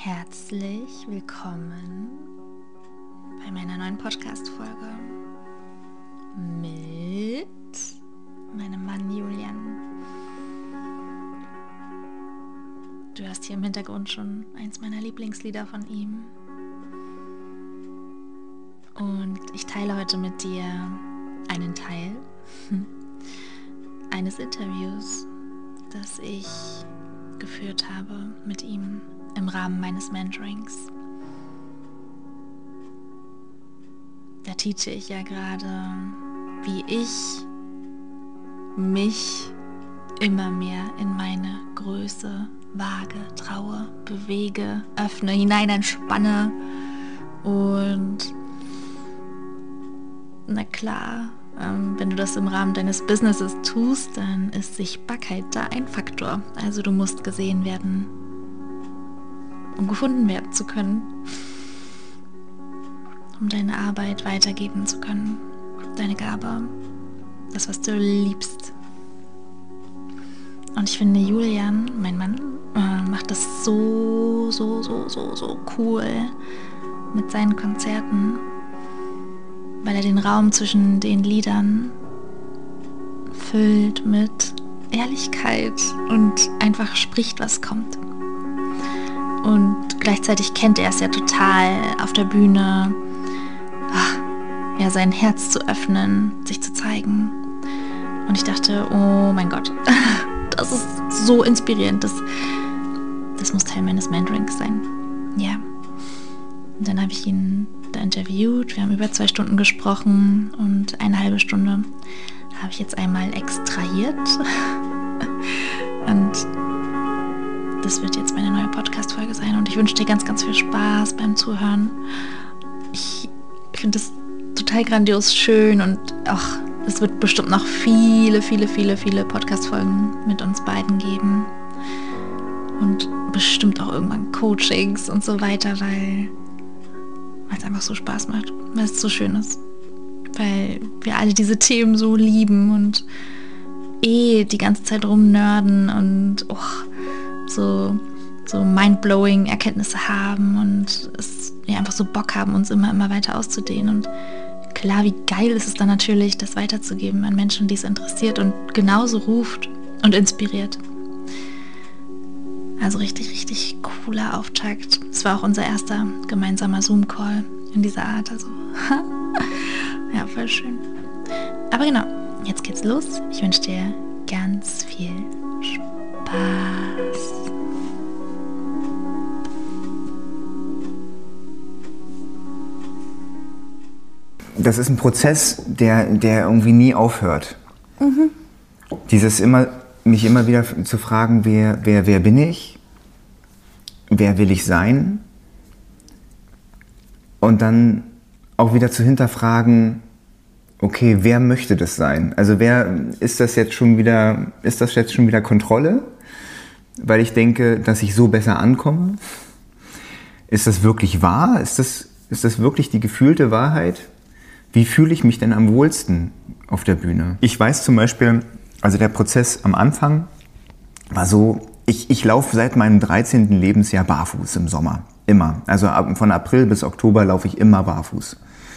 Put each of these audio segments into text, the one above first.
Herzlich willkommen bei meiner neuen Podcast-Folge mit meinem Mann Julian. Du hörst hier im Hintergrund schon eins meiner Lieblingslieder von ihm. Und ich teile heute mit dir einen Teil eines Interviews, das ich geführt habe mit ihm im Rahmen meines Mentorings. Da teache ich ja gerade, wie ich mich immer mehr in meine Größe wage, traue, bewege, öffne, hinein entspanne. Und na klar, wenn du das im Rahmen deines Businesses tust, dann ist Sichtbarkeit da ein Faktor. Also du musst gesehen werden, um gefunden werden zu können, um deine Arbeit weitergeben zu können, deine Gabe, das, was du liebst. Und ich finde, Julian, mein Mann, macht das so cool mit seinen Konzerten, weil er den Raum zwischen den Liedern füllt mit Ehrlichkeit und einfach spricht, was kommt. Und gleichzeitig kennt er es ja total auf der Bühne, ja, sein Herz zu öffnen, sich zu zeigen. Und ich dachte, oh mein Gott, das ist so inspirierend, das muss Teil meines Mentorings sein. Ja. Und dann habe ich ihn da interviewt, wir haben über 2 Stunden gesprochen und eine halbe Stunde habe ich jetzt einmal extrahiert. Und das wird jetzt meine neue Podcast-Folge sein und ich wünsche dir ganz, ganz viel Spaß beim Zuhören. Ich finde es total grandios schön und es wird bestimmt noch viele Podcast-Folgen mit uns beiden geben. Und bestimmt auch irgendwann Coachings und so weiter, weil es einfach so Spaß macht, weil es so schön ist. Weil wir alle diese Themen so lieben und die ganze Zeit rumnörden und so mindblowing Erkenntnisse haben und es einfach so Bock haben, uns immer weiter auszudehnen. Und klar, wie geil ist es dann natürlich, das weiterzugeben an Menschen, die es interessiert und genauso ruft und inspiriert. Also richtig cooler Auftakt. Es war auch unser erster gemeinsamer Zoom-Call in dieser Art. Also ja, voll schön. Aber genau, jetzt geht's los. Ich wünsche dir ganz viel Spaß. Das ist ein Prozess, der irgendwie nie aufhört. Mhm. Mich immer wieder zu fragen, wer bin ich? Wer will ich sein? Und dann auch wieder zu hinterfragen, okay, wer möchte das sein? Also ist das jetzt schon wieder Kontrolle? Weil ich denke, dass ich so besser ankomme? Ist das wirklich wahr? Ist das wirklich die gefühlte Wahrheit? Wie fühle ich mich denn am wohlsten auf der Bühne? Ich weiß zum Beispiel, also der Prozess am Anfang war so, ich laufe seit meinem 13. Lebensjahr barfuß im Sommer. Immer. Also von April bis Oktober laufe ich immer barfuß.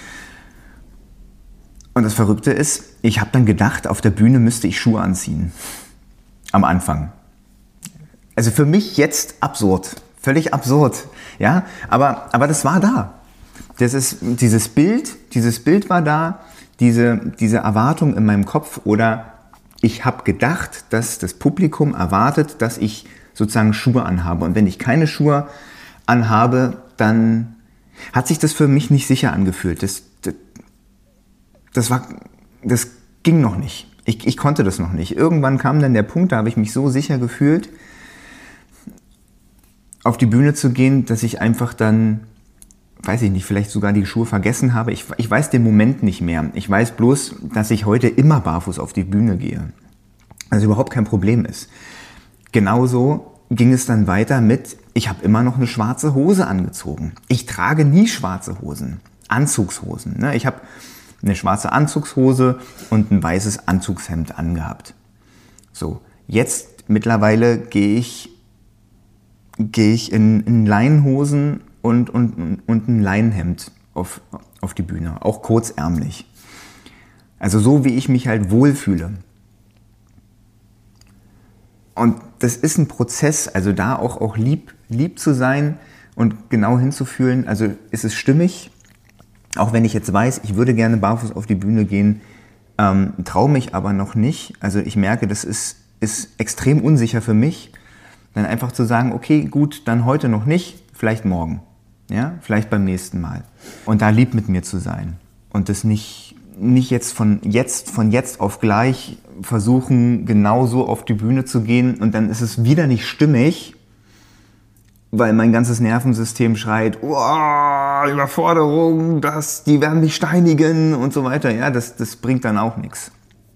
Und das Verrückte ist, ich habe dann gedacht, auf der Bühne müsste ich Schuhe anziehen. Am Anfang. Also für mich jetzt absurd. Völlig absurd. Ja? Aber das war da. Dieses Bild war da, diese Erwartung in meinem Kopf, oder ich habe gedacht, dass das Publikum erwartet, dass ich sozusagen Schuhe anhabe. Und wenn ich keine Schuhe anhabe, dann hat sich das für mich nicht sicher angefühlt. Das ging noch nicht. Ich konnte das noch nicht. Irgendwann kam dann der Punkt, da habe ich mich so sicher gefühlt, auf die Bühne zu gehen, dass ich einfach dann, weiß ich nicht, vielleicht sogar die Schuhe vergessen habe. Ich weiß den Moment nicht mehr. Ich weiß bloß, dass ich heute immer barfuß auf die Bühne gehe. Also überhaupt kein Problem ist. Genauso ging es dann weiter mit, ich habe immer noch eine schwarze Hose angezogen. Ich trage nie schwarze Hosen, Anzugshosen. Ne? Ich habe eine schwarze Anzugshose und ein weißes Anzugshemd angehabt. So, jetzt mittlerweile gehe ich gehe ich in Leinenhosen und ein Leinenhemd auf die Bühne, auch kurzärmlich. Also so, wie ich mich halt wohlfühle. Und das ist ein Prozess, also da auch lieb zu sein und genau hinzufühlen, also ist es stimmig, auch wenn ich jetzt weiß, ich würde gerne barfuß auf die Bühne gehen, traue mich aber noch nicht. Also ich merke, das ist extrem unsicher für mich, dann einfach zu sagen, okay, gut, dann heute noch nicht, vielleicht morgen, ja, vielleicht beim nächsten Mal. Und da lieb mit mir zu sein und das nicht jetzt von jetzt auf gleich versuchen, genauso auf die Bühne zu gehen und dann ist es wieder nicht stimmig, weil mein ganzes Nervensystem schreit, oh, Überforderung, die werden mich steinigen und so weiter. Ja, das bringt dann auch nichts.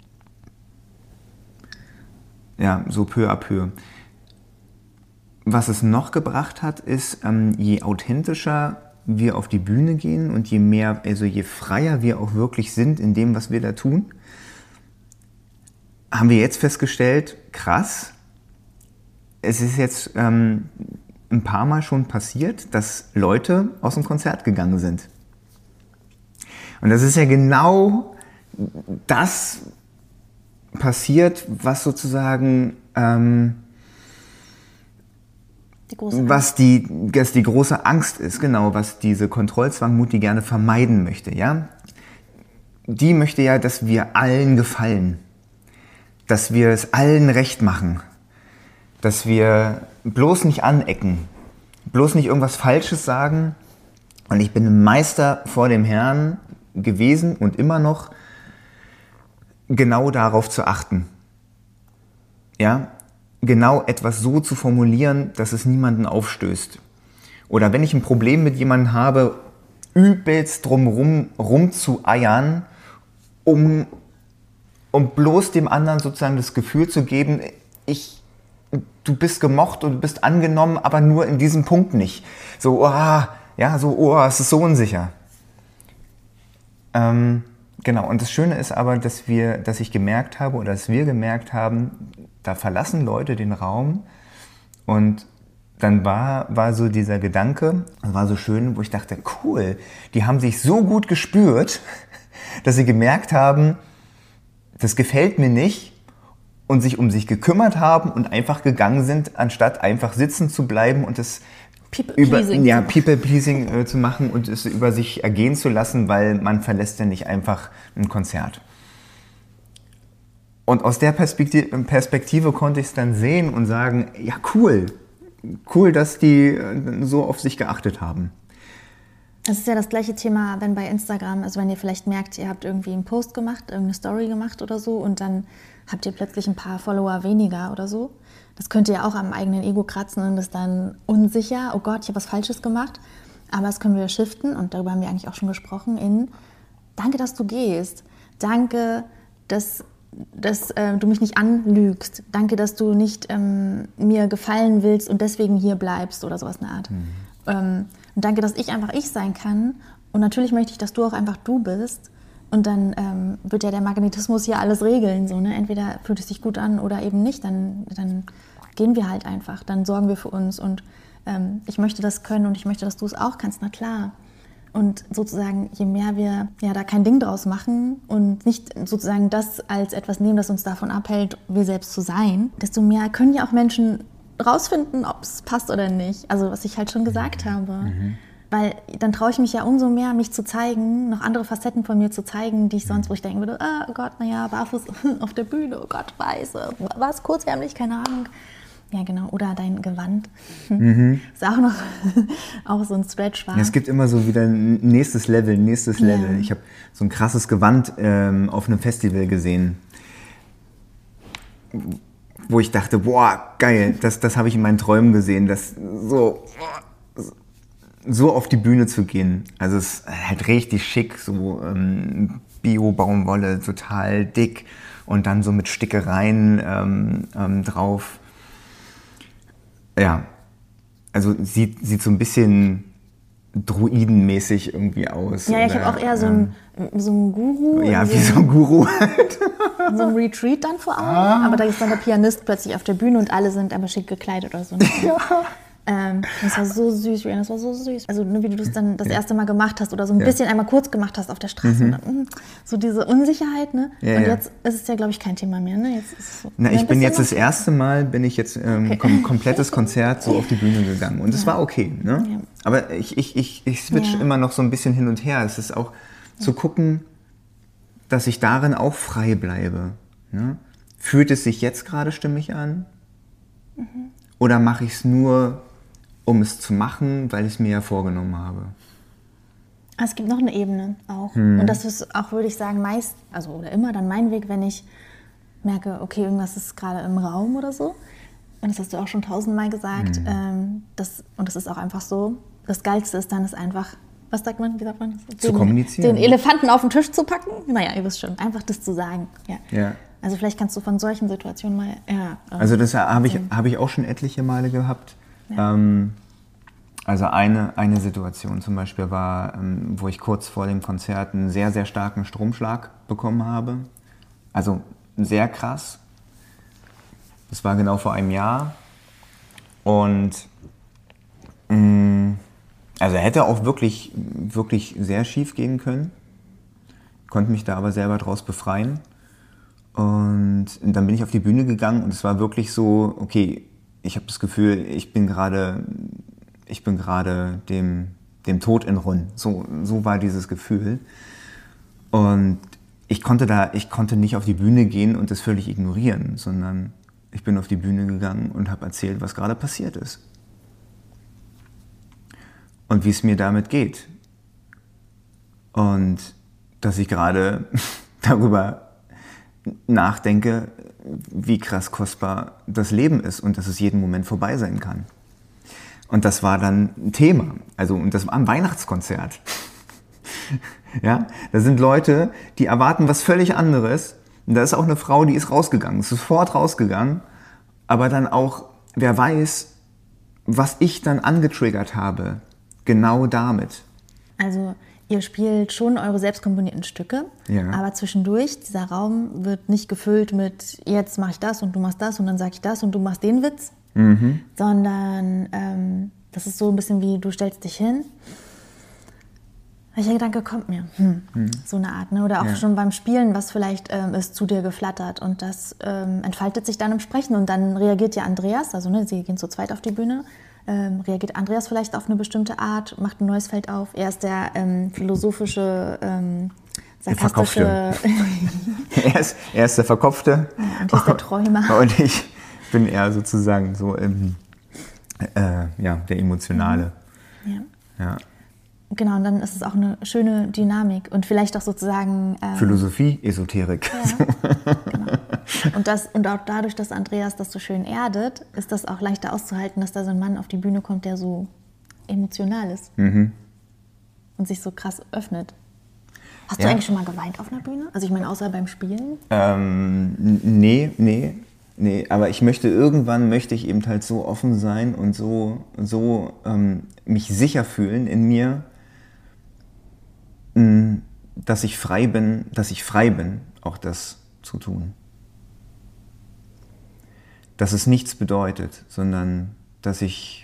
Ja, so peu à peu. Was es noch gebracht hat, ist, je authentischer wir auf die Bühne gehen und je freier wir auch wirklich sind in dem, was wir da tun, haben wir jetzt festgestellt, krass, es ist jetzt ein paar Mal schon passiert, dass Leute aus dem Konzert gegangen sind. Und das ist ja genau das passiert, was sozusagen was die große Angst ist, genau, was diese Kontrollzwangmut, die gerne vermeiden möchte, ja. Die möchte ja, dass wir allen gefallen, dass wir es allen recht machen, dass wir bloß nicht anecken, bloß nicht irgendwas Falsches sagen. Und ich bin ein Meister vor dem Herrn gewesen und immer noch, genau darauf zu achten, ja. Genau etwas so zu formulieren, dass es niemanden aufstößt. Oder wenn ich ein Problem mit jemandem habe, übelst rum zu eiern, um bloß dem anderen sozusagen das Gefühl zu geben, du bist gemocht und du bist angenommen, aber nur in diesem Punkt nicht. So, es ist so unsicher. Genau, und das Schöne ist aber, dass wir gemerkt haben, da verlassen Leute den Raum und dann war so dieser Gedanke, das war so schön, wo ich dachte, cool, die haben sich so gut gespürt, dass sie gemerkt haben, das gefällt mir nicht und sich um sich gekümmert haben und einfach gegangen sind, anstatt einfach sitzen zu bleiben und das People-Pleasing zu machen und es über sich ergehen zu lassen, weil man verlässt ja nicht einfach ein Konzert. Und aus der Perspektive konnte ich es dann sehen und sagen, ja cool, dass die so auf sich geachtet haben. Das ist ja das gleiche Thema, wenn bei Instagram, also wenn ihr vielleicht merkt, ihr habt irgendwie einen Post gemacht, irgendeine Story gemacht oder so und dann habt ihr plötzlich ein paar Follower weniger oder so. Das könnte ja auch am eigenen Ego kratzen und ist dann unsicher, oh Gott, ich habe was Falsches gemacht. Aber das können wir shiften und darüber haben wir eigentlich auch schon gesprochen in danke, dass du gehst. Danke, dass du mich nicht anlügst. Danke, dass du nicht mir gefallen willst und deswegen hier bleibst oder sowas in der Art. Und danke, dass ich einfach ich sein kann. Und natürlich möchte ich, dass du auch einfach du bist. Und dann wird ja der Magnetismus hier alles regeln. So, ne? Entweder fühlt es sich gut an oder eben nicht. Dann gehen wir halt einfach. Dann sorgen wir für uns. Und ich möchte das können und ich möchte, dass du es auch kannst. Na klar. Und sozusagen, je mehr wir ja da kein Ding draus machen und nicht sozusagen das als etwas nehmen, das uns davon abhält, wir selbst zu sein, desto mehr können ja auch Menschen rausfinden, ob es passt oder nicht. Also was ich halt schon gesagt habe. Mhm. Weil dann traue ich mich ja umso mehr, mich zu zeigen, noch andere Facetten von mir zu zeigen, die ich sonst, wo ich denken würde, oh Gott, naja, barfuß auf der Bühne, oh Gott, weiße, war es kurzärmlich, keine Ahnung. Ja, genau. Oder dein Gewand. Mhm. Ist auch noch auch so ein Stretch war. Ja, es gibt immer so wieder ein nächstes Level. Ja. Ich habe so ein krasses Gewand auf einem Festival gesehen, wo ich dachte, boah, geil, das habe ich in meinen Träumen gesehen, das so auf die Bühne zu gehen. Also es ist halt richtig schick, so Bio-Baumwolle, total dick und dann so mit Stickereien drauf. Ja, also sieht so ein bisschen druidenmäßig irgendwie aus. Ja, ich habe auch eher so einen Guru. Ja, wie so ein Guru halt. So ein Retreat dann vor Augen. Aber da ist dann der Pianist plötzlich auf der Bühne und alle sind aber schick gekleidet oder so. Ja. Das war so süß, Rihanna, das war so süß. Also wie du das dann das erste Mal gemacht hast oder so ein bisschen einmal kurz gemacht hast auf der Straße. Und dann, so diese Unsicherheit, ne? Und jetzt ist es ja, glaube ich, kein Thema mehr, ne? Jetzt ist es so. Na, ich bin jetzt das erste Mal, komplettes Konzert so auf die Bühne gegangen. Und es war okay, ne? Ja. Aber ich switch immer noch so ein bisschen hin und her. Es ist auch zu gucken, dass ich darin auch frei bleibe. Ne? Fühlt es sich jetzt gerade stimmig an? Oder mache ich es nur, um es zu machen, weil ich es mir ja vorgenommen habe? Es gibt noch eine Ebene auch. Und das ist auch, würde ich sagen, meist, also oder immer dann mein Weg, wenn ich merke, okay, irgendwas ist gerade im Raum oder so. Und das hast du auch schon 1000-mal gesagt. Und das ist auch einfach so. Das Geilste ist dann, einfach, was sagt man, wie sagt man das? Zu kommunizieren. Den Elefanten auf den Tisch zu packen. Naja, ihr wisst schon, einfach das zu sagen. Ja. Also vielleicht kannst du von solchen Situationen mal... Also das habe ich auch schon etliche Male gehabt. Ja. Also eine Situation zum Beispiel war, wo ich kurz vor dem Konzert einen sehr, sehr starken Stromschlag bekommen habe. Also sehr krass. Das war genau vor einem Jahr. Und also hätte auch wirklich, wirklich sehr schief gehen können. Konnte mich da aber selber draus befreien. Und dann bin ich auf die Bühne gegangen und es war wirklich so, okay, ich habe das Gefühl, ich bin gerade dem Tod entronnen. So war dieses Gefühl. Und ich konnte nicht auf die Bühne gehen und das völlig ignorieren, sondern ich bin auf die Bühne gegangen und habe erzählt, was gerade passiert ist. Und wie es mir damit geht. Und dass ich gerade darüber nachdenke, wie krass kostbar das Leben ist und dass es jeden Moment vorbei sein kann. Und das war dann ein Thema. Also, und das war ein Weihnachtskonzert. Ja, da sind Leute, die erwarten was völlig anderes. Und da ist auch eine Frau, die ist rausgegangen, ist sofort rausgegangen. Aber dann auch, wer weiß, was ich dann angetriggert habe, genau damit. Also ihr spielt schon eure selbstkomponierten Stücke, aber zwischendurch, dieser Raum wird nicht gefüllt mit jetzt mache ich das und du machst das und dann sage ich das und du machst den Witz, sondern das ist so ein bisschen wie du stellst dich hin. Welcher Gedanke kommt mir? So eine Art, ne? Oder auch schon beim Spielen, was vielleicht ist zu dir geflattert und das entfaltet sich dann im Sprechen und dann reagiert ja Andreas, also ne, sie gehen zu zweit auf die Bühne, reagiert Andreas vielleicht auf eine bestimmte Art, macht ein neues Feld auf. Er ist der philosophische, sarkastische... Er ist der Verkopfte. Ja, und ist der Träumer. Und ich bin eher sozusagen so der Emotionale. Ja. Genau, und dann ist es auch eine schöne Dynamik und vielleicht auch sozusagen... Philosophie, Esoterik. Ja, genau. Und auch dadurch, dass Andreas das so schön erdet, ist das auch leichter auszuhalten, dass da so ein Mann auf die Bühne kommt, der so emotional ist und sich so krass öffnet. Hast du eigentlich schon mal geweint auf einer Bühne? Also ich meine, außer beim Spielen? Nee, aber irgendwann möchte ich eben halt so offen sein und so mich sicher fühlen in mir, dass ich frei bin, auch das zu tun. Dass es nichts bedeutet, sondern dass ich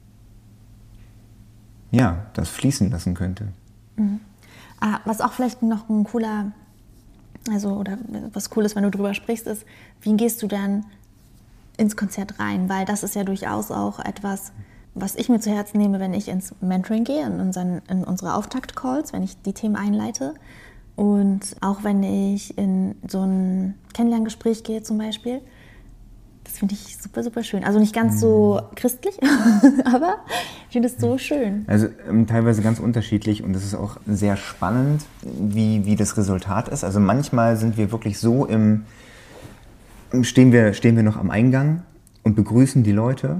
das fließen lassen könnte. Was auch vielleicht noch ein cooler, oder was cool ist, wenn du drüber sprichst, ist, wie gehst du dann ins Konzert rein? Weil das ist ja durchaus auch etwas, was ich mir zu Herzen nehme, wenn ich ins Mentoring gehe, in unsere Auftakt-Calls, wenn ich die Themen einleite. Und auch wenn ich in so ein Kennenlerngespräch gehe zum Beispiel. Das finde ich super, super schön. Also nicht ganz so christlich, aber ich finde es so schön. Also teilweise ganz unterschiedlich und es ist auch sehr spannend, wie das Resultat ist. Also manchmal sind wir wirklich so stehen wir noch am Eingang und begrüßen die Leute.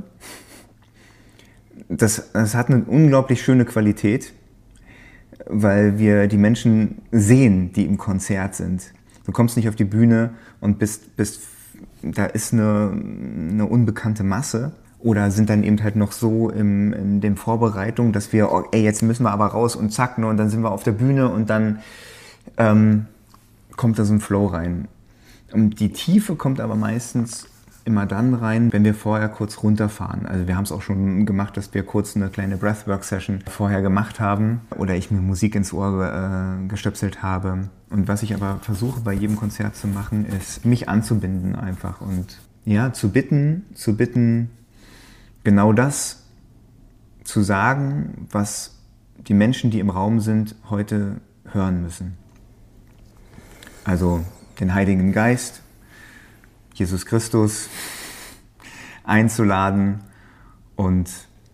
Das hat eine unglaublich schöne Qualität, weil wir die Menschen sehen, die im Konzert sind. Du kommst nicht auf die Bühne und da ist eine unbekannte Masse oder sind dann eben halt noch so in der Vorbereitung, dass wir, jetzt müssen wir aber raus und zack, und dann sind wir auf der Bühne und dann kommt da so ein Flow rein. Und die Tiefe kommt aber meistens immer dann rein, wenn wir vorher kurz runterfahren. Also wir haben es auch schon gemacht, dass wir kurz eine kleine Breathwork-Session vorher gemacht haben oder ich mir Musik ins Ohr gestöpselt habe. Und was ich aber versuche bei jedem Konzert zu machen, ist mich anzubinden einfach und ja, zu bitten, genau das zu sagen, was die Menschen, die im Raum sind, heute hören müssen. Also den Heiligen Geist, Jesus Christus einzuladen und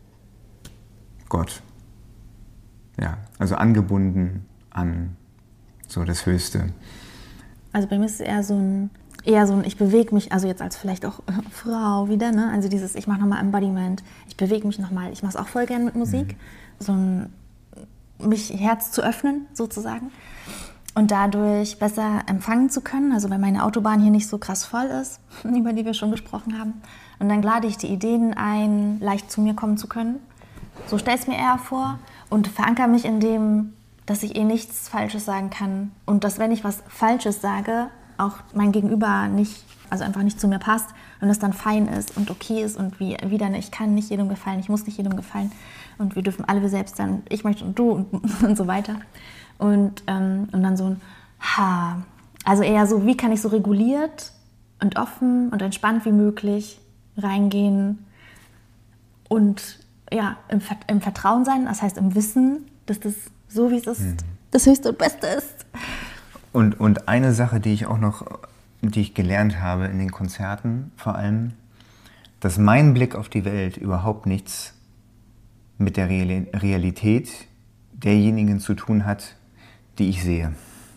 Gott. Ja, also angebunden an so das Höchste. Also bei mir ist es eher so ein, ich bewege mich, also jetzt als vielleicht auch Frau wieder, ne? Also dieses, ich mache nochmal Embodiment, ich bewege mich nochmal, ich mache es auch voll gern mit Musik, so ein, mich Herz zu öffnen sozusagen. Und dadurch besser empfangen zu können, also wenn meine Autobahn hier nicht so krass voll ist, über die wir schon gesprochen haben. Und dann lade ich die Ideen ein, leicht zu mir kommen zu können. So stelle ich es mir eher vor und verankere mich in dem, dass ich nichts Falsches sagen kann. Und dass, wenn ich was Falsches sage, auch mein Gegenüber nicht, also einfach nicht zu mir passt und es dann fein ist und okay ist und wieder, ich kann nicht jedem gefallen, ich muss nicht jedem gefallen. Und wir dürfen alle wir selbst sein, ich möchte und du und so weiter. Und dann so ein also eher so, wie kann ich so reguliert und offen und entspannt wie möglich reingehen und ja, im Vertrauen sein, das heißt im Wissen, dass das so wie es ist, das Höchste und Beste ist. Und eine Sache, die ich gelernt habe in den Konzerten vor allem, dass mein Blick auf die Welt überhaupt nichts mit der Realität derjenigen zu tun hat, die ich sehe.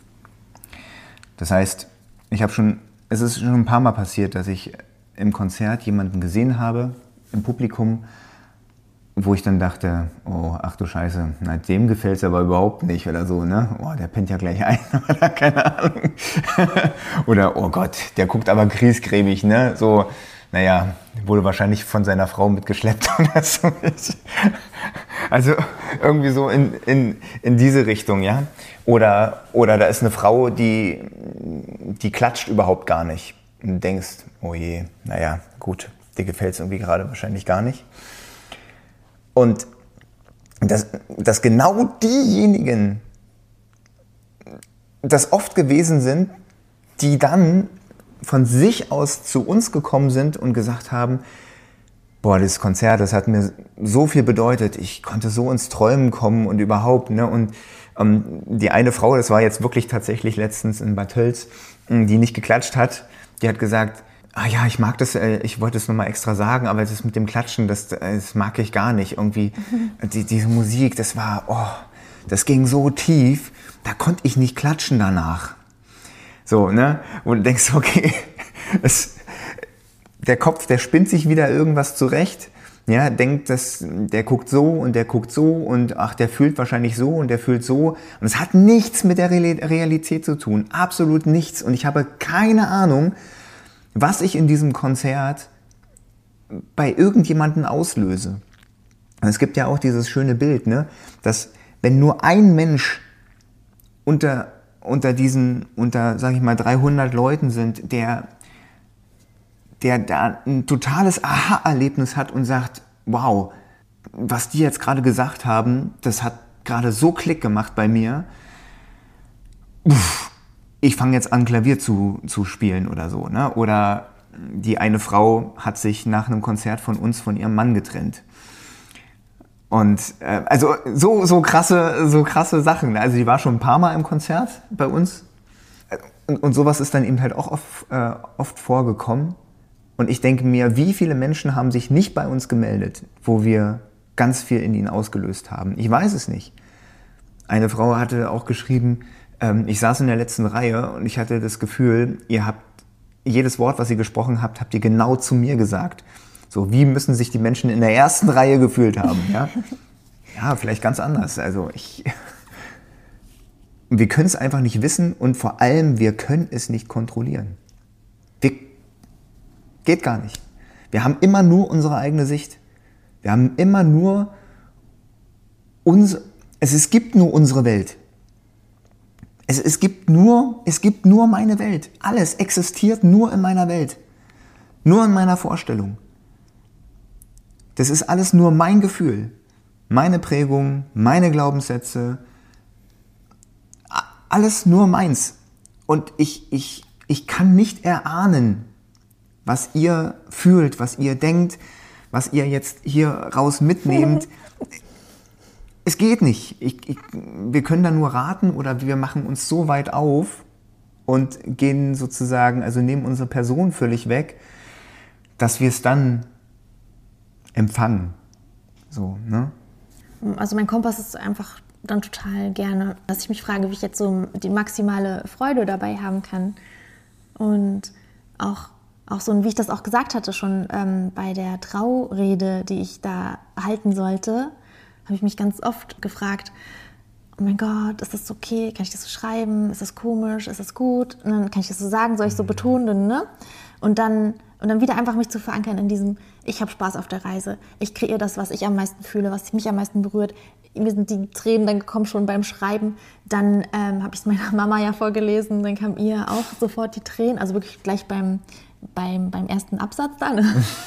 Das heißt, es ist schon ein paar Mal passiert, dass ich im Konzert jemanden gesehen habe, im Publikum, wo ich dann dachte, oh, ach du Scheiße, na, dem gefällt es aber überhaupt nicht oder so, ne? Oh, der pennt ja gleich ein oder keine Ahnung. Oder, oh Gott, der guckt aber griesgrämig, ne? So, naja, wurde wahrscheinlich von seiner Frau mitgeschleppt oder so. Also irgendwie so in diese Richtung, ja. Oder da ist eine Frau, die klatscht überhaupt gar nicht. Und du denkst, oh je, naja, gut, dir gefällt es irgendwie gerade wahrscheinlich gar nicht. Und dass genau diejenigen das oft gewesen sind, die dann von sich aus zu uns gekommen sind und gesagt haben, boah, das Konzert, das hat mir so viel bedeutet, ich konnte so ins Träumen kommen und überhaupt, ne? Und die eine Frau, das war jetzt wirklich tatsächlich letztens in Bad Tölz, die nicht geklatscht hat, die hat gesagt, ah ja, ich mag das, ich wollte es nochmal extra sagen, aber das mit dem Klatschen, das mag ich gar nicht. Irgendwie, diese Musik, das ging so tief, da konnte ich nicht klatschen danach. So, ne? Und du denkst, okay, der Kopf, der spinnt sich wieder irgendwas zurecht. Ja, denkt, der guckt so und ach, der fühlt wahrscheinlich so und der fühlt so. Und es hat nichts mit der Realität zu tun. Absolut nichts. Und ich habe keine Ahnung, was ich in diesem Konzert bei irgendjemandem auslöse. Und es gibt ja auch dieses schöne Bild, ne, dass wenn nur ein Mensch unter sag ich mal 300 Leuten sind, der da ein totales Aha-Erlebnis hat und sagt, wow, was die jetzt gerade gesagt haben, das hat gerade so Klick gemacht bei mir. Ich fange jetzt an, Klavier zu spielen oder so, ne? Oder die eine Frau hat sich nach einem Konzert von uns von ihrem Mann getrennt. Und also so krasse Sachen. Ne? Also die war schon ein paar Mal im Konzert bei uns. Und sowas ist dann eben halt auch oft vorgekommen. Und ich denke mir, wie viele Menschen haben sich nicht bei uns gemeldet, wo wir ganz viel in ihnen ausgelöst haben. Ich weiß es nicht. Eine Frau hatte auch geschrieben, ich saß in der letzten Reihe und ich hatte das Gefühl, ihr habt jedes Wort, was ihr gesprochen habt, habt ihr genau zu mir gesagt. So, wie müssen sich die Menschen in der ersten Reihe gefühlt haben? Ja, ja, vielleicht ganz anders. Also wir können es einfach nicht wissen und vor allem, wir können es nicht kontrollieren. Geht gar nicht. Wir haben immer nur unsere eigene Sicht. Wir haben immer nur es gibt nur unsere Welt. Es gibt nur meine Welt. Alles existiert nur in meiner Welt. Nur in meiner Vorstellung. Das ist alles nur mein Gefühl, meine Prägung, meine Glaubenssätze, alles nur meins. Und ich kann nicht erahnen, was ihr fühlt, was ihr denkt, was ihr jetzt hier raus mitnehmt. Es geht nicht. Wir können da nur raten oder wir machen uns so weit auf und gehen sozusagen, also nehmen unsere Person völlig weg, dass wir es dann empfangen. So, ne? Also mein Kompass ist einfach dann total gerne, dass ich mich frage, wie ich jetzt so die maximale Freude dabei haben kann. Und auch so, wie ich das auch gesagt hatte, schon bei der Traurede, die ich da halten sollte, habe ich mich ganz oft gefragt, oh mein Gott, ist das okay? Kann ich das so schreiben? Ist das komisch? Ist das gut? Und dann kann ich das so sagen, soll ich so betonen, ne? Und dann wieder einfach mich zu verankern in diesem, ich habe Spaß auf der Reise. Ich kreiere das, was ich am meisten fühle, was mich am meisten berührt. Mir sind die Tränen dann gekommen schon beim Schreiben. Dann habe ich es meiner Mama ja vorgelesen, dann kam ihr auch sofort die Tränen, also wirklich gleich beim ersten Absatz dann.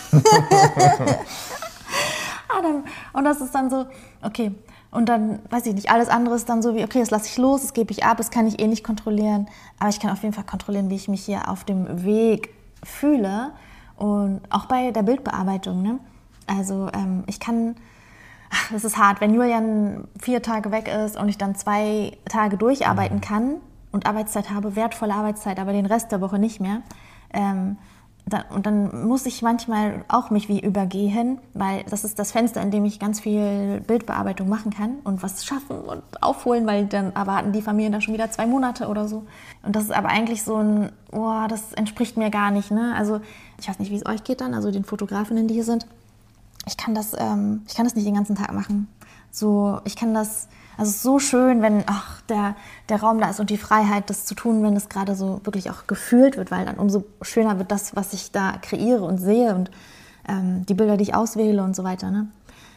Und das ist dann so, okay. Und dann, weiß ich nicht, alles andere ist dann so wie, okay, das lasse ich los, das gebe ich ab, das kann ich nicht kontrollieren. Aber ich kann auf jeden Fall kontrollieren, wie ich mich hier auf dem Weg fühle. Und auch bei der Bildbearbeitung, ne? Also ich kann, das ist hart, wenn Julian 4 Tage weg ist und ich dann 2 Tage durcharbeiten kann und Arbeitszeit habe, wertvolle Arbeitszeit, aber den Rest der Woche nicht mehr, und dann muss ich manchmal auch mich wie übergehen, weil das ist das Fenster, in dem ich ganz viel Bildbearbeitung machen kann und was schaffen und aufholen, weil dann erwarten die Familien da schon wieder 2 Monate oder so. Und das ist aber eigentlich so ein, das entspricht mir gar nicht, ne? Also ich weiß nicht, wie es euch geht dann, also den Fotografinnen, die hier sind. Ich kann das nicht den ganzen Tag machen. So, ich kann das, also es ist so schön, wenn der Raum da ist und die Freiheit, das zu tun, wenn es gerade so wirklich auch gefühlt wird, weil dann umso schöner wird das, was ich da kreiere und sehe und die Bilder, die ich auswähle und so weiter. Ne?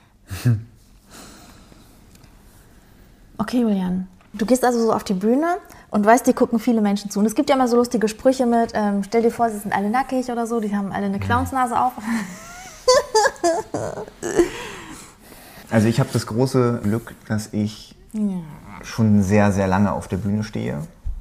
Okay, Julian, du gehst also so auf die Bühne und weißt, dir gucken viele Menschen zu. Und es gibt ja immer so lustige Sprüche mit, stell dir vor, sie sind alle nackig oder so, die haben alle eine Clownsnase auf. Also ich habe das große Glück, dass ich schon sehr, sehr lange auf der Bühne stehe.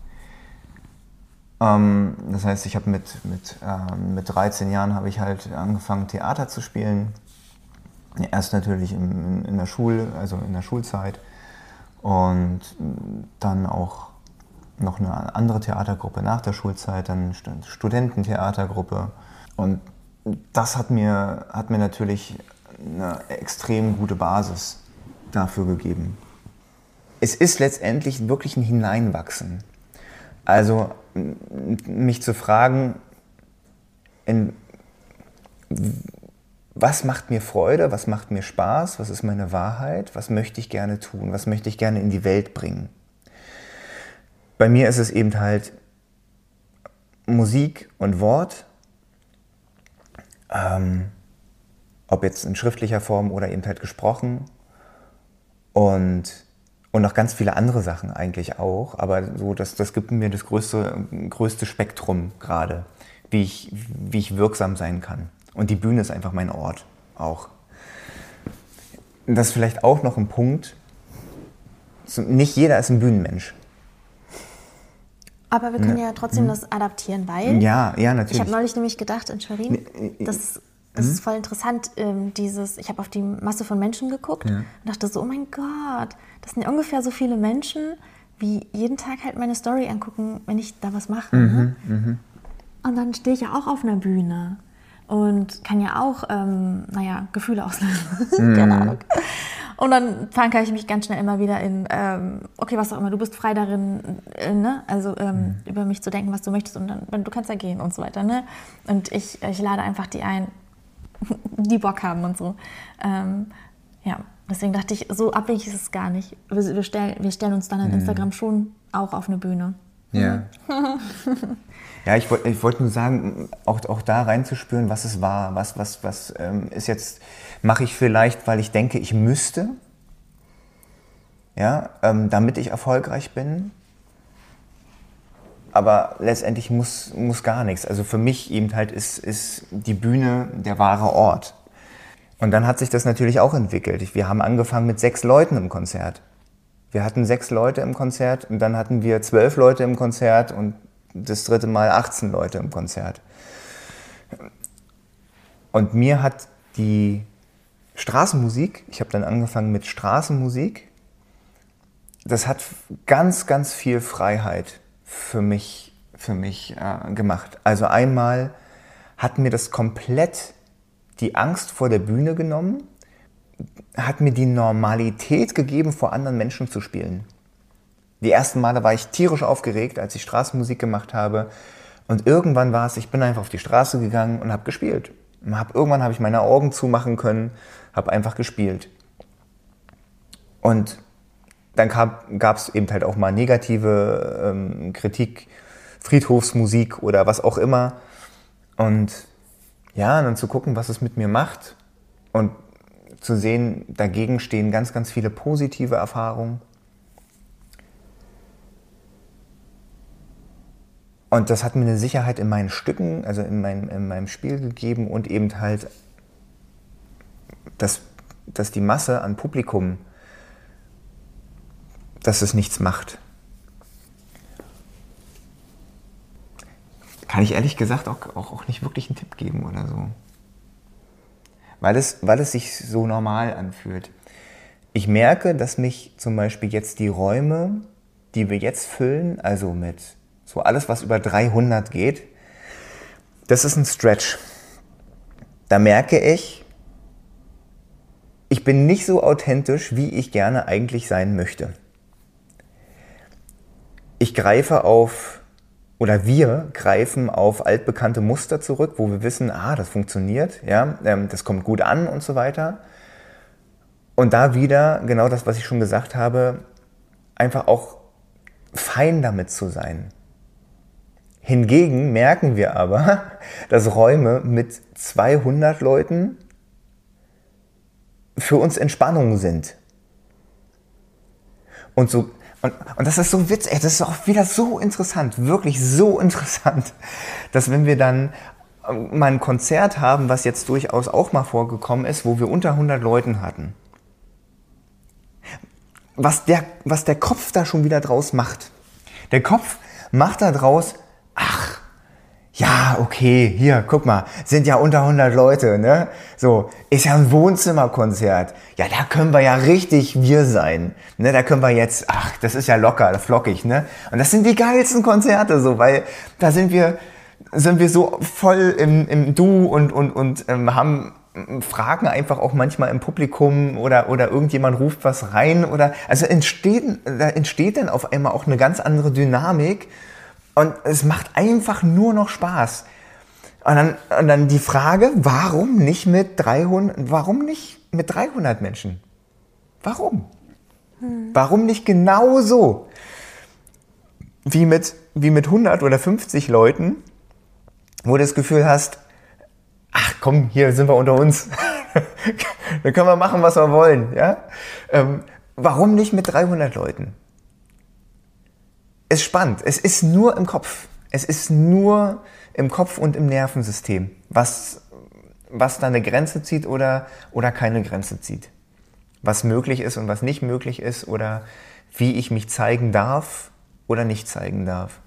Das heißt, ich habe mit 13 Jahren habe ich halt angefangen, Theater zu spielen. Erst natürlich in der Schulzeit und dann auch noch eine andere Theatergruppe nach der Schulzeit, dann Studententheatergruppe. Und das hat mir natürlich eine extrem gute Basis dafür gegeben. Es ist letztendlich wirklich ein Hineinwachsen. Also mich zu fragen, was macht mir Freude, was macht mir Spaß, was ist meine Wahrheit, was möchte ich gerne tun, was möchte ich gerne in die Welt bringen. Bei mir ist es eben halt Musik und Wort, ob jetzt in schriftlicher Form oder eben halt gesprochen und noch ganz viele andere Sachen eigentlich auch, aber so das gibt mir das größte Spektrum gerade, wie ich wirksam sein kann. Und die Bühne ist einfach mein Ort auch. Das ist vielleicht auch noch ein Punkt, nicht jeder ist ein Bühnenmensch. Aber wir können ja trotzdem das adaptieren, weil ja, natürlich. Ich habe neulich nämlich gedacht in Schwerin, das ist voll interessant, ich habe auf die Masse von Menschen geguckt und dachte so, oh mein Gott, das sind ja ungefähr so viele Menschen, wie jeden Tag halt meine Story angucken, wenn ich da was mache. Ne? Und dann stehe ich ja auch auf einer Bühne und kann ja auch, Gefühle auslösen. Keine Ahnung. Und dann verankere ich mich ganz schnell immer wieder in, okay, was auch immer, du bist frei darin, ne? Also über mich zu denken, was du möchtest und dann, du kannst ja gehen und so weiter. Ne? Und ich lade einfach die ein, die Bock haben und so. Deswegen dachte ich, so abwegig ist es gar nicht. Wir stellen uns dann in Instagram schon auch auf eine Bühne. Ja. Ja, ich wollte nur sagen, auch da reinzuspüren, was es war, was ist jetzt, mache ich vielleicht, weil ich denke, ich müsste, ja, damit ich erfolgreich bin. aber letztendlich muss gar nichts. Also für mich eben halt ist die Bühne der wahre Ort. Und dann hat sich das natürlich auch entwickelt. Wir haben angefangen mit 6 Leuten im Konzert. Wir hatten 6 Leute im Konzert und dann hatten wir 12 Leute im Konzert und das 3. Mal 18 Leute im Konzert. Und mir hat die Straßenmusik, ich habe dann angefangen mit Straßenmusik, das hat ganz, ganz viel Freiheit für mich gemacht. Also einmal hat mir das komplett die Angst vor der Bühne genommen, hat mir die Normalität gegeben, vor anderen Menschen zu spielen. Die ersten Male war ich tierisch aufgeregt, als ich Straßenmusik gemacht habe. Und irgendwann war es, ich bin einfach auf die Straße gegangen und habe gespielt. Irgendwann habe ich meine Augen zumachen können, habe einfach gespielt. Und dann gab es eben halt auch mal negative Kritik, Friedhofsmusik oder was auch immer. Und ja, dann zu gucken, was es mit mir macht und zu sehen, dagegen stehen ganz, ganz viele positive Erfahrungen. Und das hat mir eine Sicherheit in meinen Stücken, also in meinem Spiel gegeben und eben halt, dass die Masse an Publikum, dass es nichts macht. Kann ich ehrlich gesagt auch nicht wirklich einen Tipp geben oder so. Weil es sich so normal anfühlt. Ich merke, dass mich zum Beispiel jetzt die Räume, die wir jetzt füllen, also mit so alles, was über 300 geht, das ist ein Stretch. Da merke ich bin nicht so authentisch, wie ich gerne eigentlich sein möchte. Wir greifen auf altbekannte Muster zurück, wo wir wissen, das funktioniert, ja, das kommt gut an und so weiter. Und da wieder, genau das, was ich schon gesagt habe, einfach auch fein damit zu sein. Hingegen merken wir aber, dass Räume mit 200 Leuten für uns Entspannung sind. Und das ist so witzig, das ist auch wieder so interessant, wirklich so interessant, dass wenn wir dann mal ein Konzert haben, was jetzt durchaus auch mal vorgekommen ist, wo wir unter 100 Leuten hatten, was der Kopf da schon wieder draus macht. Der Kopf macht da draus, ja, okay, hier, guck mal, sind ja unter 100 Leute, ne? So, ist ja ein Wohnzimmerkonzert. Ja, da können wir ja richtig wir sein, ne? Da können wir jetzt, das ist ja locker, flockig, ne? Und das sind die geilsten Konzerte, so, weil da sind wir so voll im Du und fragen einfach auch manchmal im Publikum oder irgendjemand ruft was rein da entsteht dann auf einmal auch eine ganz andere Dynamik. Und es macht einfach nur noch Spaß. Und dann die Frage, warum nicht mit 300 Menschen? Warum? Warum nicht genauso wie mit 100 oder 50 Leuten, wo du das Gefühl hast, komm, hier sind wir unter uns. Dann können wir machen, was wir wollen. Ja? Warum nicht mit 300 Leuten? Ist spannend. Es ist nur im Kopf. Es ist nur im Kopf und im Nervensystem, was da eine Grenze zieht oder keine Grenze zieht. Was möglich ist und was nicht möglich ist oder wie ich mich zeigen darf oder nicht zeigen darf.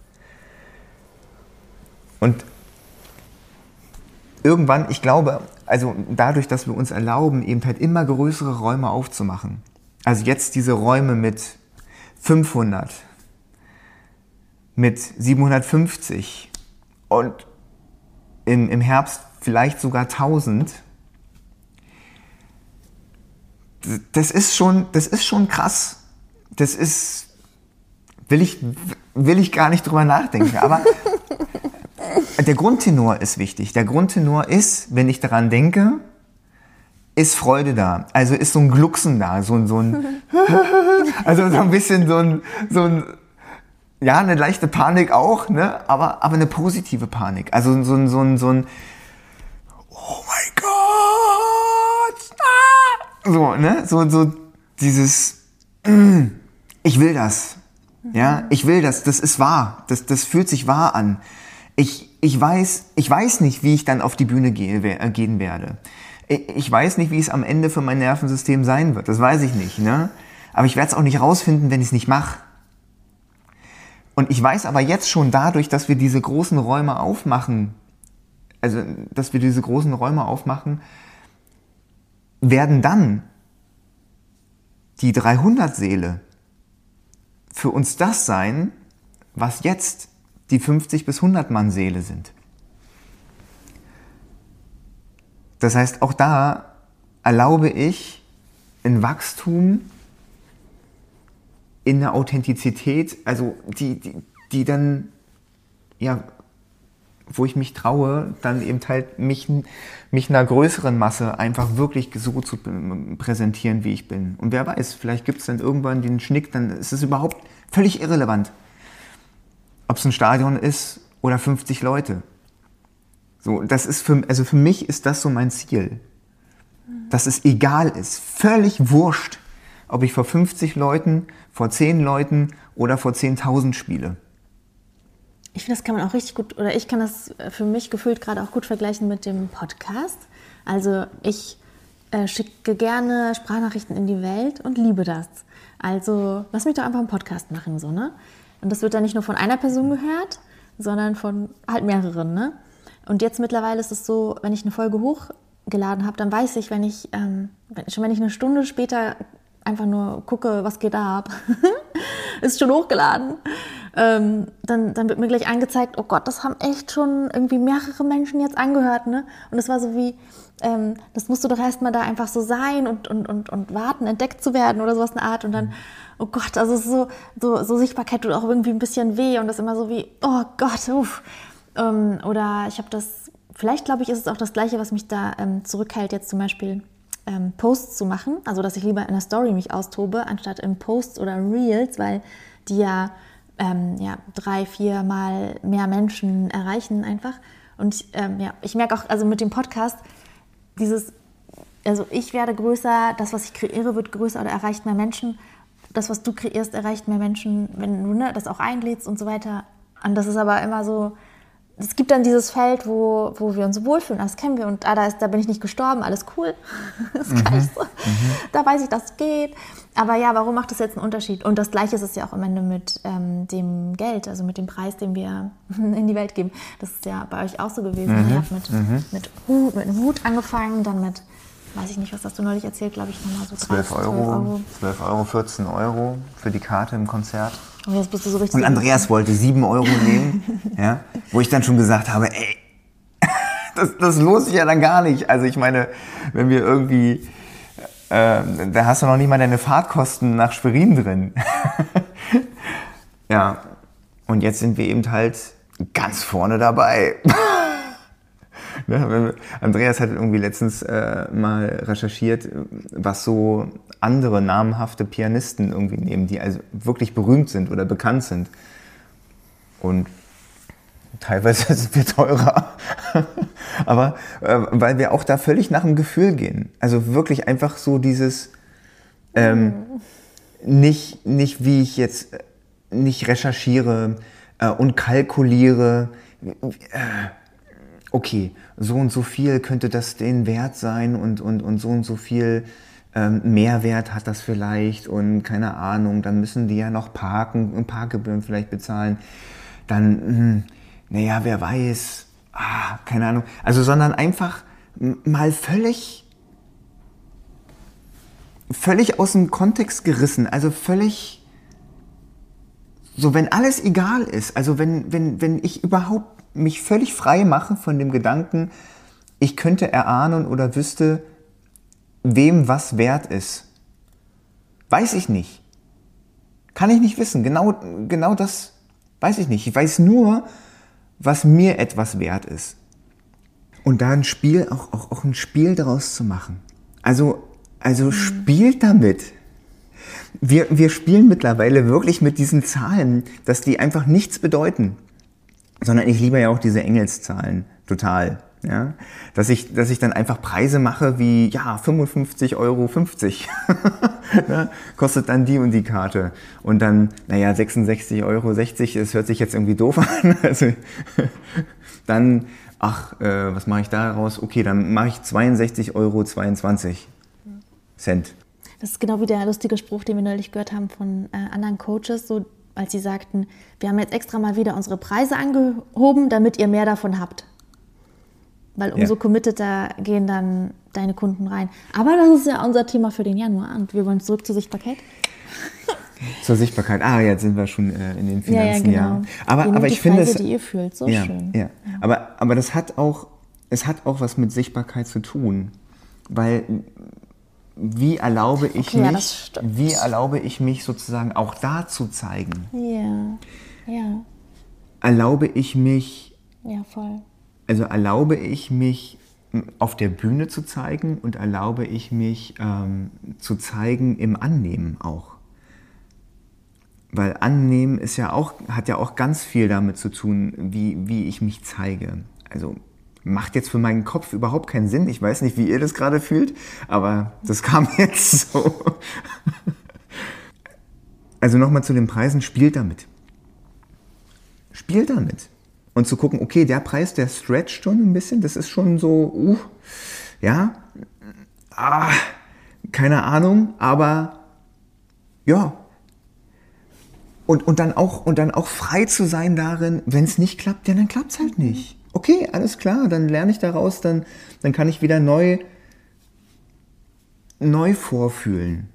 Und irgendwann, ich glaube, also dadurch, dass wir uns erlauben, eben halt immer größere Räume aufzumachen. Also jetzt diese Räume mit 500, mit 750 und im Herbst vielleicht sogar 1000. Das ist schon krass. Will ich gar nicht drüber nachdenken. Aber der Grundtenor ist wichtig. Der Grundtenor ist, wenn ich daran denke, ist Freude da. Also ist so ein Glucksen da. Also so ein bisschen so ein ja, eine leichte Panik auch, ne? Aber eine positive Panik. Also so ein oh mein Gott! So, ne? So dieses ich will das. Ja, ich will das ist wahr. Das fühlt sich wahr an. Ich weiß nicht, wie ich dann auf die Bühne gehen werde. Ich weiß nicht, wie es am Ende für mein Nervensystem sein wird. Das weiß ich nicht. Ne? Aber ich werde es auch nicht rausfinden, wenn ich es nicht mache. Und ich weiß aber jetzt schon dadurch, dass wir diese großen Räume aufmachen, werden dann die 300 Seele für uns das sein, was jetzt die 50 bis 100 Mann Seele sind. Das heißt, auch da erlaube ich ein Wachstum in der Authentizität, also die dann, ja, wo ich mich traue, dann eben halt mich einer größeren Masse einfach wirklich so zu präsentieren, wie ich bin. Und wer weiß, vielleicht gibt es dann irgendwann den Schnick, dann ist es überhaupt völlig irrelevant, ob es ein Stadion ist oder 50 Leute. So, das ist für mich ist das so mein Ziel. Dass es egal ist, völlig wurscht, ob ich vor 50 Leuten, vor 10 Leuten oder vor 10.000 spiele. Ich finde, das kann man auch richtig gut, oder ich kann das für mich gefühlt gerade auch gut vergleichen mit dem Podcast. Also ich schicke gerne Sprachnachrichten in die Welt und liebe das. Also lass mich doch einfach einen Podcast machen, so, ne? Und das wird dann nicht nur von einer Person gehört, sondern von halt mehreren, ne? Und jetzt mittlerweile ist es so, wenn ich eine Folge hochgeladen habe, dann weiß ich, wenn ich eine Stunde später einfach nur gucke, was geht da ab, ist schon hochgeladen, dann wird mir gleich angezeigt, oh Gott, das haben echt schon irgendwie mehrere Menschen jetzt angehört, ne? Und es war so wie, das musst du doch erstmal da einfach so sein und warten, entdeckt zu werden oder sowas in der Art. Und dann, oh Gott, also so Sichtbarkeit tut auch irgendwie ein bisschen weh und das immer so wie, oh Gott, uff. Oder ich habe das, vielleicht glaube ich, ist es auch das Gleiche, was mich da zurückhält, jetzt zum Beispiel Posts zu machen. Also, dass ich lieber in der Story mich austobe, anstatt in Posts oder Reels, weil die ja 3-4 Mal mehr Menschen erreichen einfach. Und ich merke auch, also mit dem Podcast, also ich werde größer, das, was ich kreiere, wird größer oder erreicht mehr Menschen. Das, was du kreierst, erreicht mehr Menschen, wenn du das auch einlädst und so weiter. Und das ist aber immer so, es gibt dann dieses Feld, wo wir uns wohlfühlen, das kennen wir und da bin ich nicht gestorben, alles cool, das ist gleich so. Da weiß ich, das geht. Aber ja, warum macht das jetzt einen Unterschied? Und das Gleiche ist es ja auch am Ende mit dem Geld, also mit dem Preis, den wir in die Welt geben. Das ist ja bei euch auch so gewesen. Ihr habt mit einem Hut angefangen, dann mit, weiß ich nicht, was hast du neulich erzählt, glaube ich, nochmal so 12 Euro, 14 Euro für die Karte im Konzert. Und jetzt bist du so richtig. Und Andreas wollte 7 Euro nehmen, ja, wo ich dann schon gesagt habe, ey, das lohnt sich ja dann gar nicht. Also ich meine, wenn wir irgendwie, da hast du noch nicht mal deine Fahrtkosten nach Schwerin drin. Ja, und jetzt sind wir eben halt ganz vorne dabei. Andreas hat irgendwie letztens mal recherchiert, was so andere namhafte Pianisten irgendwie nehmen, die also wirklich berühmt sind oder bekannt sind. Und teilweise sind wir teurer. Aber weil wir auch da völlig nach dem Gefühl gehen. Also wirklich einfach so dieses nicht wie ich jetzt nicht recherchiere und kalkuliere. Okay, so und so viel könnte das den Wert sein und so und so viel Mehrwert hat das vielleicht und keine Ahnung, dann müssen die ja noch parken und Parkgebühren vielleicht bezahlen. Dann, naja, wer weiß, keine Ahnung. Also, sondern einfach mal völlig aus dem Kontext gerissen, also völlig so, wenn alles egal ist, also wenn ich überhaupt mich völlig frei mache von dem Gedanken, ich könnte erahnen oder wüsste, wem was wert ist. Weiß ich nicht. Kann ich nicht wissen. Genau das weiß ich nicht. Ich weiß nur, was mir etwas wert ist. Und da ein Spiel, auch ein Spiel daraus zu machen. Also spielt damit. Wir spielen mittlerweile wirklich mit diesen Zahlen, dass die einfach nichts bedeuten. Sondern ich liebe ja auch diese Engelszahlen total. Ja? Dass ich dann einfach Preise mache wie, ja, 55,50 Euro ja? Kostet dann die und die Karte. Und dann, 66,60 Euro, das hört sich jetzt irgendwie doof an. Also, dann, was mache ich daraus? Okay, dann mache ich 62,22 Euro. Das ist genau wie der lustige Spruch, den wir neulich gehört haben von anderen Coaches, so, als sie sagten, wir haben jetzt extra mal wieder unsere Preise angehoben, damit ihr mehr davon habt. Weil umso committeter gehen dann deine Kunden rein. Aber das ist ja unser Thema für den Januar und wir wollen zurück zur Sichtbarkeit. Zur Sichtbarkeit. Jetzt sind wir schon in den Finanzen, ja. Genau. Aber ich finde es, die ihr fühlt, so schön. Ja. Aber das hat auch was mit Sichtbarkeit zu tun, weil wie erlaube ich mich sozusagen auch da zu zeigen? Ja. Erlaube ich mich? Ja, voll. Also erlaube ich mich auf der Bühne zu zeigen und erlaube ich mich zu zeigen im Annehmen auch. Weil Annehmen hat ja auch ganz viel damit zu tun, wie ich mich zeige. Also macht jetzt für meinen Kopf überhaupt keinen Sinn. Ich weiß nicht, wie ihr das gerade fühlt, aber das kam jetzt so. Also nochmal zu den Preisen, spielt damit. Spielt damit. Und zu gucken, okay, der Preis, der stretcht schon ein bisschen, das ist schon so, keine Ahnung, aber ja. Und dann auch frei zu sein darin, wenn es nicht klappt, dann klappt es halt nicht. Okay, alles klar, dann lerne ich daraus, dann kann ich wieder neu vorfühlen.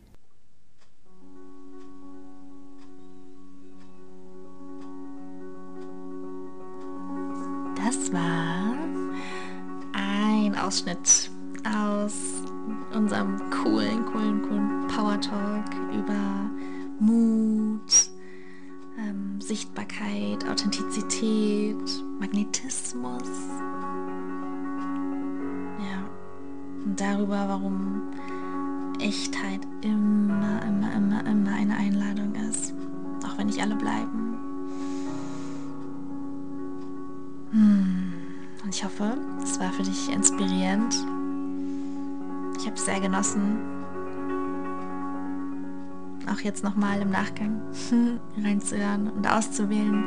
Das war ein Ausschnitt aus unserem coolen Power Talk über Mut, Sichtbarkeit, Authentizität, Magnetismus. Ja, und darüber, warum Echtheit immer eine Einladung ist, auch wenn nicht alle bleiben. Und ich hoffe, es war für dich inspirierend. Ich habe es sehr genossen, auch jetzt nochmal im Nachgang reinzuhören und auszuwählen,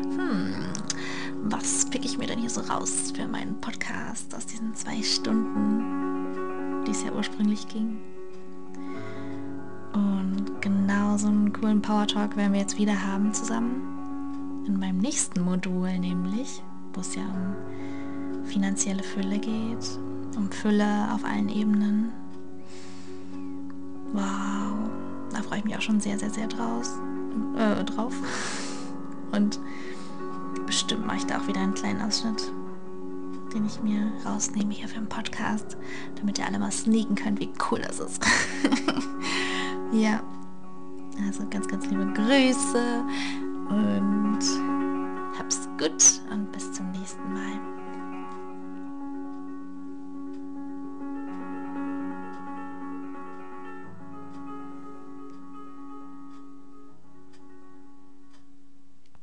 was pick ich mir denn hier so raus für meinen Podcast aus diesen 2 Stunden, die es ja ursprünglich ging. Und genau so einen coolen Power Talk werden wir jetzt wieder haben zusammen. In meinem nächsten Modul nämlich, wo es ja um finanzielle Fülle geht, um Fülle auf allen Ebenen. Wow, da freue ich mich auch schon sehr, sehr, sehr drauf. Und bestimmt mache ich da auch wieder einen kleinen Ausschnitt, den ich mir rausnehme hier für den Podcast, damit ihr alle mal sneaken könnt, wie cool das ist. Ja, also ganz, ganz liebe Grüße und hab's gut und bis zum nächsten Mal.